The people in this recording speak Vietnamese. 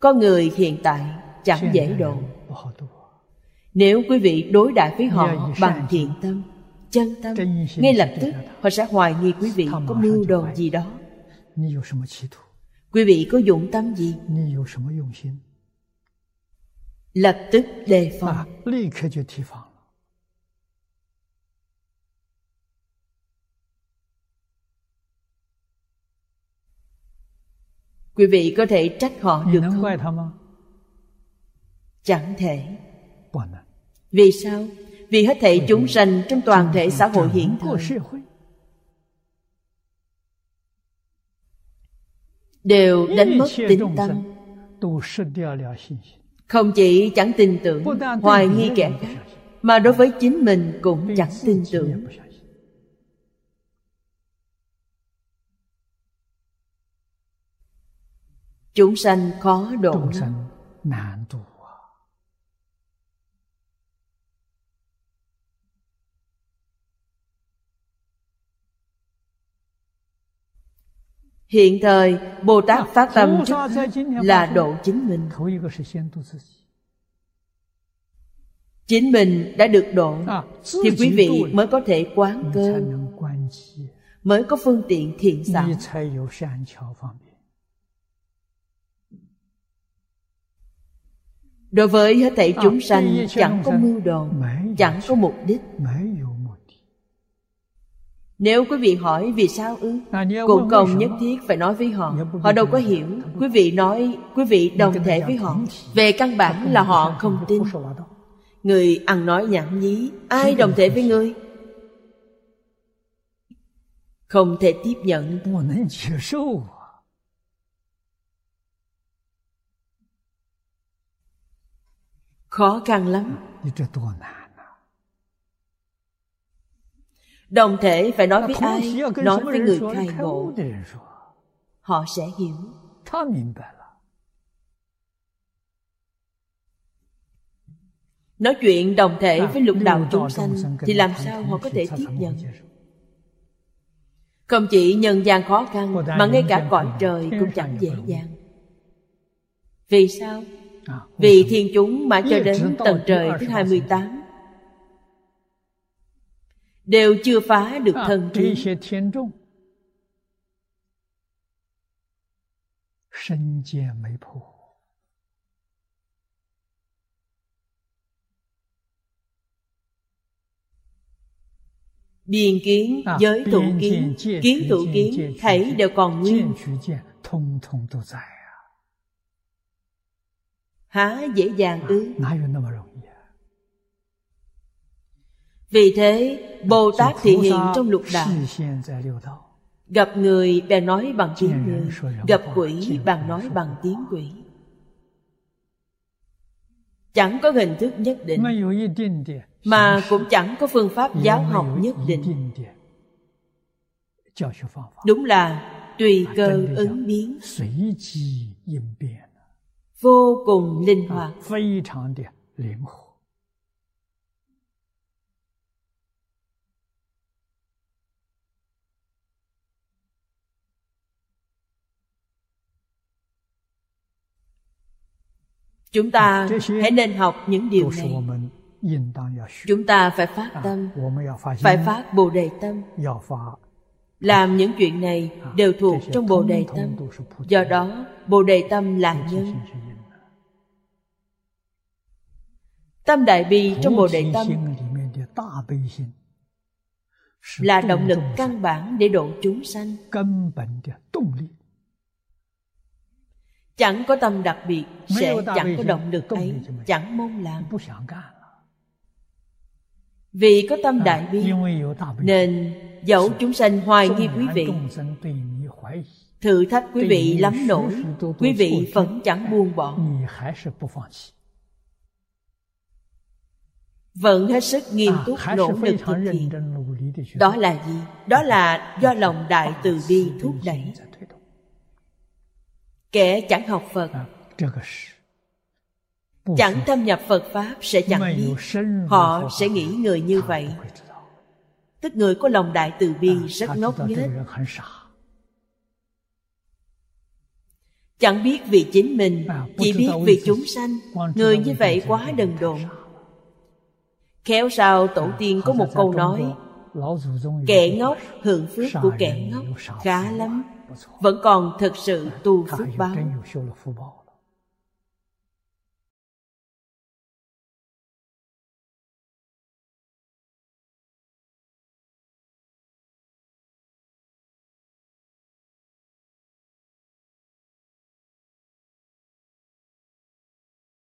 Có người hiện tại chẳng dễ độ. Nếu quý vị đối đãi với họ bằng thiện tâm, chân tâm, ngay lập tức họ sẽ hoài nghi quý vị có mưu đồ gì đó. Quý vị có dụng tâm gì? Lập tức đề phòng. Quý vị có thể trách họ được không? Chẳng thể. Vì sao? Vì hết thảy chúng sanh trong toàn thể xã hội hiện thời đều đánh mất tín tâm. Không chỉ chẳng tin tưởng, hoài nghi kẻ khác, mà đối với chính mình cũng chẳng tin tưởng. Chúng sanh khó độ lắm. Hiện thời Bồ Tát phát tâm trước là độ chính mình. Chính mình đã được độ thì quý vị mới có thể quán cơ, mới có phương tiện thiện xảo. Đối với hết thảy chúng sanh chẳng có mưu đồ, chẳng có mục đích. Nếu quý vị hỏi vì sao ư, cũng không nhất thiết phải nói với họ. Họ đâu có hiểu. Quý vị nói quý vị đồng thể với họ, về căn bản là họ không tin. Người ăn nói nhảm nhí, ai đồng thể với ngươi? Không thể tiếp nhận. Khó khăn lắm. Đồng thể phải nói với ai? Nói với người khai ngộ. Họ sẽ hiểu. Nói chuyện đồng thể với lục đạo chúng sanh thì làm sao họ có thể tiếp nhận? Không chỉ nhân gian khó khăn, mà ngay cả cõi trời cũng chẳng dễ dàng. Vì sao? Vì thiên chúng mãi cho đến tầng trời thứ 28 đều chưa phá được thân trí. Biên kiến, giới thủ kiến, kiến thủ kiến, thảy đều còn nguyên. Há dễ dàng ư? Vì thế Bồ Tát thị hiện trong lục đạo, gặp người bèn nói bằng tiếng người, gặp quỷ bèn nói bằng tiếng quỷ. Chẳng có hình thức nhất định, mà cũng chẳng có phương pháp giáo học nhất định. Đúng là tùy cơ ứng biến, vô cùng linh hoạt. Chúng ta hãy nên học những điều này. Chúng ta phải phát tâm, phải phát Bồ Đề tâm. Làm những chuyện này đều thuộc trong Bồ Đề tâm. Do đó Bồ Đề tâm là nhân. Tâm Đại Bi trong Bồ Đề tâm là động lực căn bản để độ chúng sanh. Chẳng có tâm đặc biệt sẽ chẳng có động lực ấy, chẳng mong làm. Vì có tâm Đại Bi nên dẫu chúng sanh hoài nghi quý vị, thử thách quý vị lắm nổi, quý vị vẫn chẳng buông bỏ, vẫn hết sức nghiêm túc nỗ lực thực hiện. Đó là gì? Đó là do lòng đại từ bi thúc đẩy. Kẻ chẳng học Phật, chẳng thâm nhập Phật Pháp sẽ chẳng biết. Họ sẽ nghĩ người như vậy, tức người có lòng đại từ bi rất ngốc nghếch. Chẳng biết vì chính mình, chỉ biết vì chúng sanh. Người như vậy quá đần độn. Khéo sao tổ tiên có một câu nói: kẻ ngốc hưởng phước của kẻ ngốc. Khá lắm. Vẫn còn thực sự tu phước báo.